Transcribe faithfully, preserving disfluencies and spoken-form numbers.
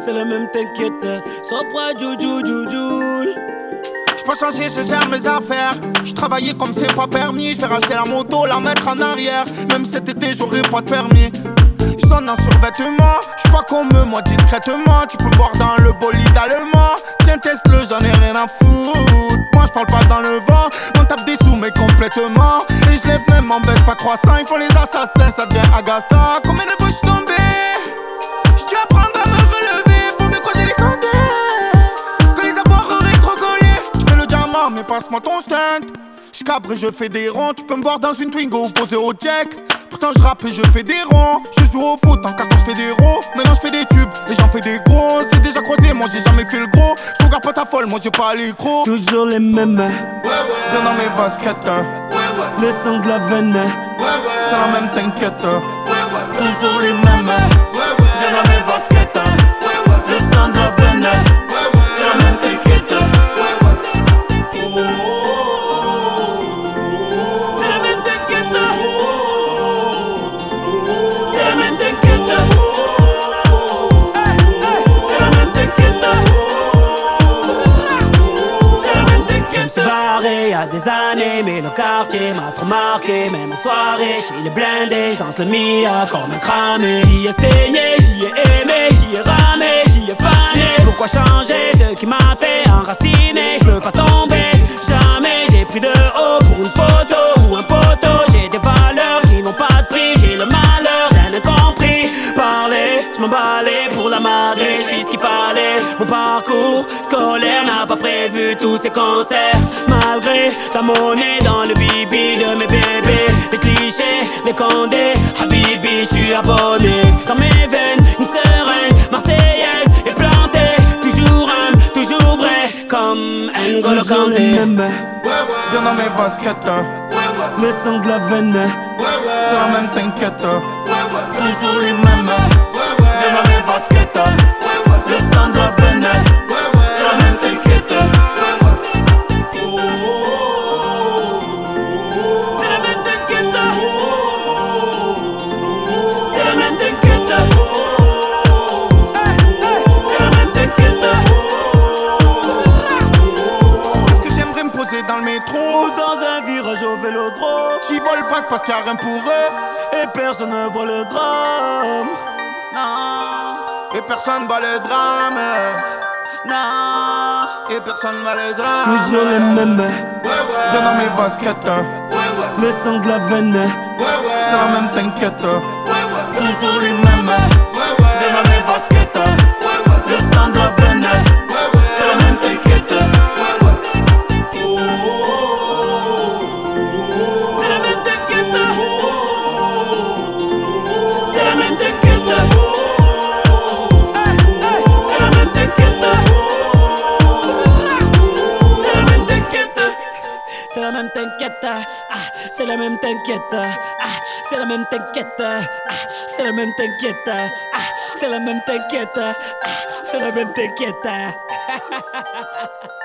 c'est la même t'inquiète. Sopra Juju Juju. J'peux pas changer, je gère mes affaires. J'travaillais comme c'est pas permis. J'vais racheter la moto, la mettre en arrière. Même cet été, j'aurais pas de permis. J'sonne en survêtement. J'suis pas comme eux, moi discrètement. Tu peux me voir dans le bolide allemand. Tiens, teste-le, j'en ai rien à foutre. Moi j'parle pas dans le vent. On tape des sous, mais complètement. Et j'lève même, m'embête pas croissant. Ils font les assassins, ça devient agaçant. Combien de fois j'suis tombé? J'dû apprendre à me relever. Vaut mieux quand j'ai des condés que les avoirs auraient trop collé. J'fais le diamant, mais passe-moi ton stunt. J'cabre et je fais des ronds. Tu peux me voir dans une Twingo posée au check. Pourtant je rappe et je fais des ronds. Je joue au foot en quatorze, je fais des ronds. Maintenant je fais des tubes et j'en fais des gros. C'est déjà croisé, moi j'ai jamais fait le gros. Je regarde pas ta folle, moi j'ai pas les gros. Toujours les mêmes, Ouais ouais. Bien dans mes baskets. Ouais ouais. Le sang de la veine. Ouais ouais. C'est la même t'inquiète. Ouais ouais. Toujours les mêmes, ouais ouais. Bien dans mes baskets. Ouais ouais. Le sang de la veine. Ouais ouais. C'est la même t'inquiète. Ouais ouais. C'est la même t'inquiète. C'est la même t'inquiète. C'est la même t'inquiète. C'est la même t'inquiète. Je me suis barré y'a des années, mais le quartier m'a trop marqué. Même en soirée, chez les blindés, j'danse le Mia comme un cramé. J'y ai saigné, j'y ai aimé, j'y ai ramé, j'y ai fané. Pourquoi changer ce qui m'a fait enraciner? J'peux pas tomber, jamais. J'ai pris de haut pour une photo ou un poteau. J'ai des valeurs qui n'ont pas de prix. J'ai le malheur d'un incompris. Parler, j'm'emballais pour la marée. J'fis ce qu'il fallait. Mon parcours scolaire n'a pas prévu tous ces concerts. Malgré la monnaie dans le bibi de mes bébés. Les clichés, les condés, Habibi, j'suis abonné. Dans mes veines, une seringue marseillaise est plantée. Toujours humble, toujours vrai, comme N'Golo Kanté. Ouais ouais. Bien dans mes baskets. Ouais ouais. Le sang de la veine. Ouais ouais. C'est la même t'inquiète. Ouais ouais. Toujours les mêmes. Ouais ouais. Bien dans mes baskets. Ouais ouais. Le sang de la veine. Ouais ouais. C'est la même t'inquiète. Ouais ouais. C'est la même t'inquiète. C'est la même t'inquiète. C'est la même t'inquiète. Est-ce que j'aimerais me poser dans le métro? Ou dans un virage au vélodrome. J'y vole pas parce qu'il y a rien pour eux. Et personne ne voit le drame. Non, Et personne va le drame. non. Et personne va le drame. Toujours les mêmes. Ouais ouais. Bien dans mes baskets. Ouais ouais. Le sang de la veine. Ouais ouais. C'est la même t'inquiète. Ouais ouais. Toujours les mêmes. Ouais ouais. Bien dans mes baskets. Ouais ouais. Le sang de la veine. Ouais ouais. C'est la même t'inquiète. Ouais ouais. C'est la même t'inquiète. C'est la même t'inquiète. C'est la même t'inquiète. C'est la même t'inquiète. C'est la même t'inquiète. Ah, c'est la même t'inquiète. Ah, c'est la même t'inquiète. Ah, c'est la même t'inquiète. Ah, c'est la même t'inquiète. Ah, c'est la même t'inquiète.